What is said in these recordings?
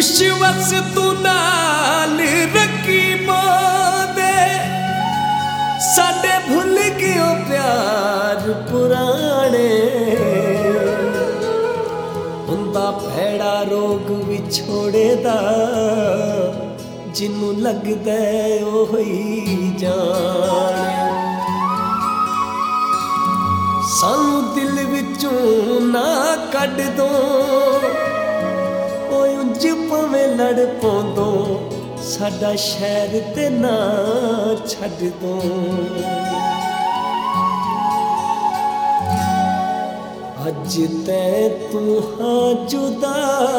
खुशवस तू नाल रकीबां दे साडे भुल गयो प्यार पुराने हुंदा भैड़ा रोग विछोड़े दा जिन्नू लगदा ओही जाने सानू दिल विचों ना कढ दो उंज भावें लड़ पौंदो साडा शहर ते ना छड्ड दो अज तै तू हाँ जुदा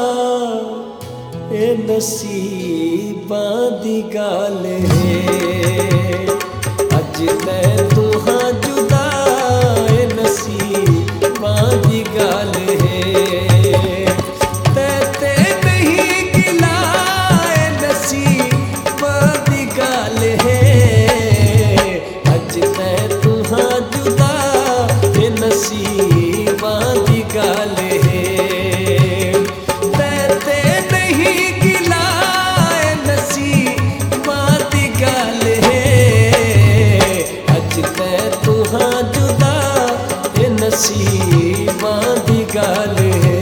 ए नसीबां दी गल है अज तै तू हाँ जुदा ए नसीबां दी गल है नसीबां दी गल है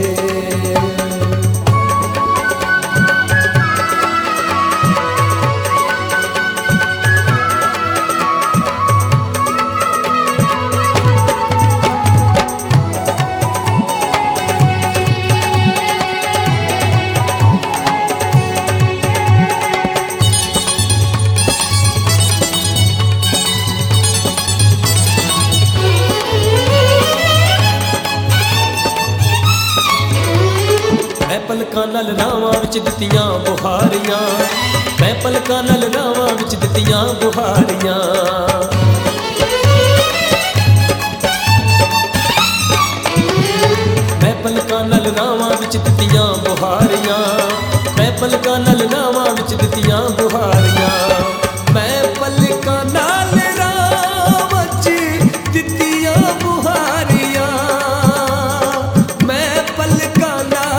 पलकां नाल रावां विच दित्तियां बुहारियां मैं पलकां नाल रावां विच दित्तियां बुहारियां मैं पलकां नाल रावां विच दित्तियां बुहारियां मैं पलकां नाल रावां विच दित्तियां बुहारियां मैं पलकां नाल रावां विच दित्तियां बुहारियां मैं पलकां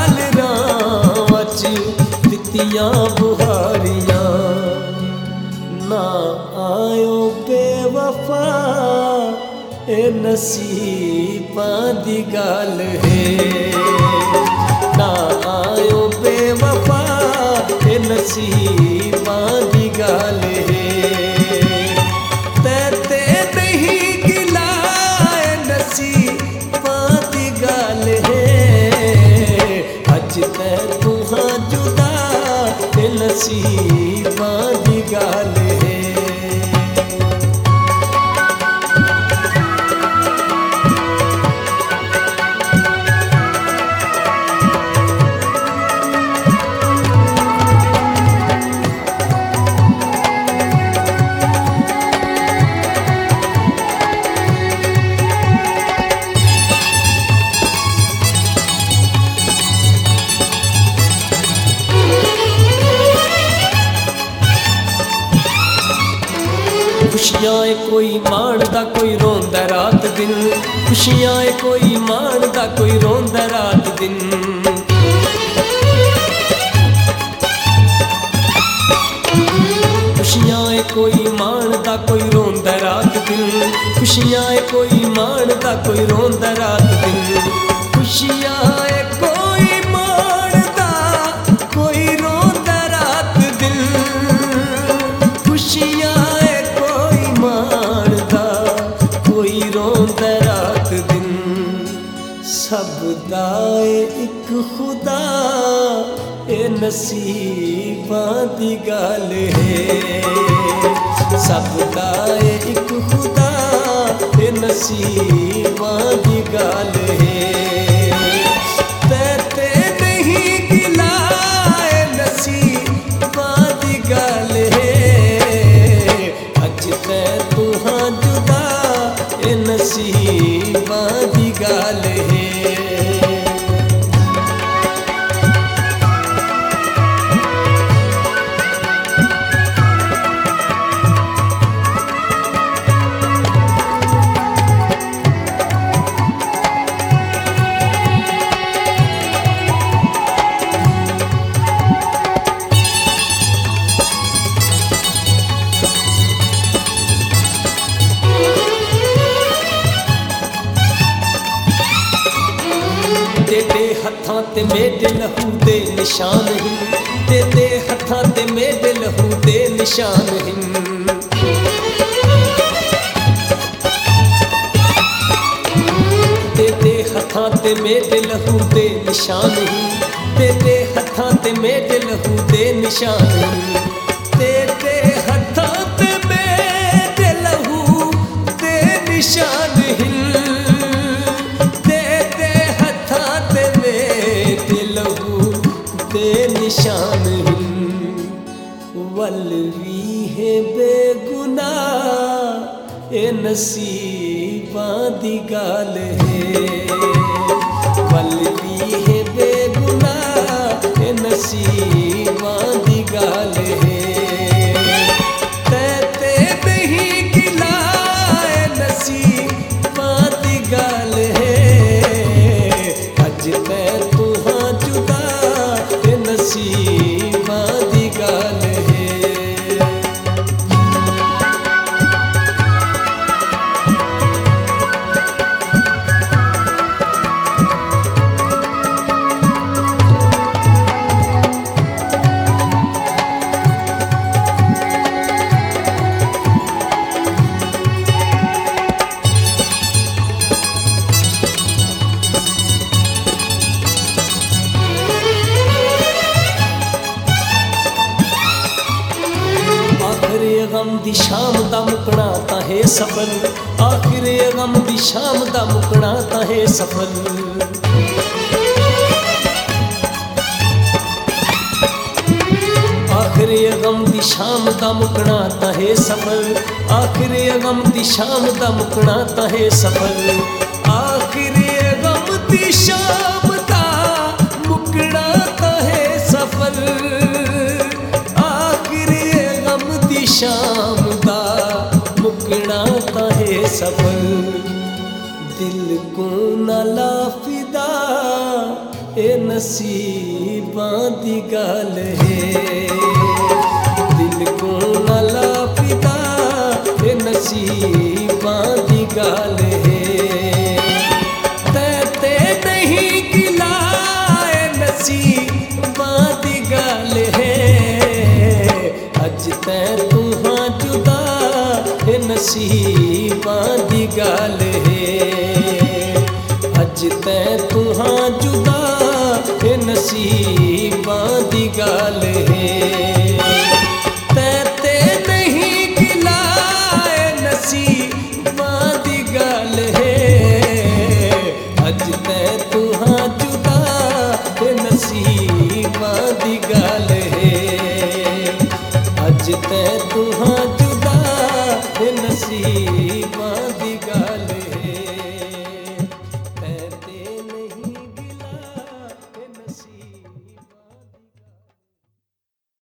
दित्तियां बुहारियां ना आयो बेवफा ए नसीबां दी गल है ना आयो बेवफा ए नसीबां दी गल है ते नहीं गिला ए नसीबां दी गल है अज तै तू हाँ जुदा नसीबां दी गल है खुशियां कोई माणदा कोई रोंदा रात दिन खुशियां कोई माणदा कोई रोंदा रात दिन खुशियां कोई माणदा कोई रोंदा रात दिन खुशियां कोई माणदा कोई रोंदा रात दिन खुशियां कोई माणदा कोई रोंदा रात दिन खुशियां सब दा एक खुदा ए नसीबां दी गल है सब दा एक खुदा ए नसीबां दी गल है ते नहीं गिला ए नसीबां दी गल है अज तै तू हाँ जुदा ए नसीबां दी गल है तेरे हत्थां ते मेरे लहू दे निशान हिन, तेरे हत्थां ते मेरे लहू दे निशान हिन। तेरे हत्थां ते मेरे लहू दे निशान हिन, तेरे हत्थां ते मेरे लहू दे निशान हिन। तेरे हत्थां ते मेरे लहू दे निशान हिन, तेरे हत्थां ते मेरे लहू दे निशान हिन। वल वी है बेगुनाह ए नसीबां दी गल है, वल वी है बेगुनाह ए नसीबां दी गल है। ते नहीं गिला ए नसीबां दी गल है, अज ते तू हां जुदा ए नसीबां दी गल है। आखिर गम दी शाम दा मुकना तां है सफल, आखिर गम दी शाम दा मुकना तां है सफल। आखिर गम दी शाम दा मुकना तां है सफल, आखिर गम दी शाम दा मुकना तां है सफल। आखिर गम दी शाम दा मुकना तां है सफल, शाम दा मुकना तां है सफल। दिल को न लाफिदा ए नसीबां दी गल है, दिल को न लाफिदा ए नसीबां दी गल है। ते नहीं गिला ए नसीबां दी गल है, अज ते तू हां जुदा ए नसीबां दी गल है, अज ते तू हां जुदा ए नसीबां दी गल है। ते नहीं गिला ए नसीबां दी गल है, अज ते तू हां जुदा ए नसीबां